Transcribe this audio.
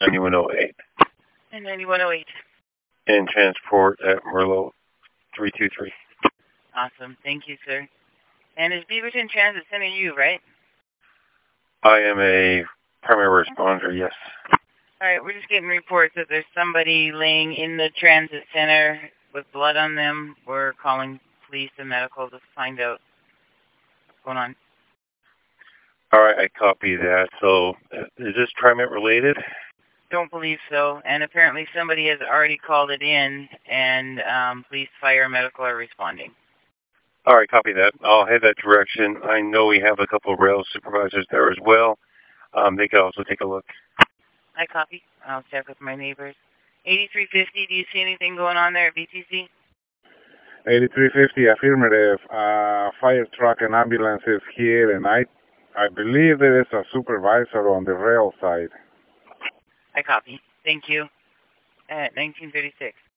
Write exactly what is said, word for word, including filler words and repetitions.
ninety-one oh eight. And ninety-one oh eight. And transport at Merlot three two three. Awesome. Thank you, sir. And is Beaverton Transit Center you, right? I am a primary responder, yes. All right, we're just getting reports that there's somebody laying in the transit center with blood on them. We're calling police and medical to find out what's going on. All right, I copy that. So, uh, is this TriMet related? Don't believe so. And apparently somebody has already called it in, and um, police, fire, medical are responding. All right, copy that. I'll head that direction. I know we have a couple of rail supervisors there as well. Um, they could also take a look. I copy. I'll check with my neighbors. eighty-three fifty, do you see anything going on there at B T C? eighty-three fifty, affirmative. Uh, fire truck and ambulances here, and I, I believe there is a supervisor on the rail side. I copy. Thank you. At nineteen thirty-six.